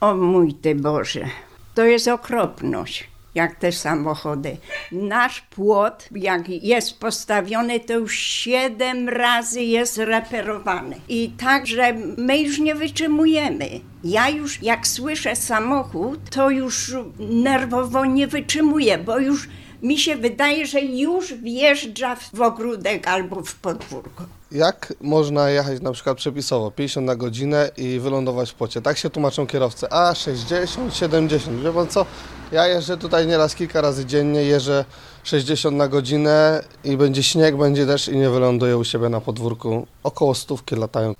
O mój Ty Boże, to jest okropność, jak te samochody. Nasz płot, jak jest postawiony, to już 7 razy jest reperowany. I także my już nie wytrzymujemy. Ja już jak słyszę samochód, to już nerwowo nie wytrzymuję, bo już mi się wydaje, że już wjeżdża w ogródek albo w podwórko. Jak można jechać na przykład przepisowo 50 na godzinę i wylądować w płocie? Tak się tłumaczą kierowcy. 60, 70. Wie pan co? Ja jeżdżę tutaj nieraz kilka razy dziennie, jeżdżę 60 na godzinę i będzie śnieg, będzie deszcz i nie wyląduję u siebie na podwórku. Około 100 latają.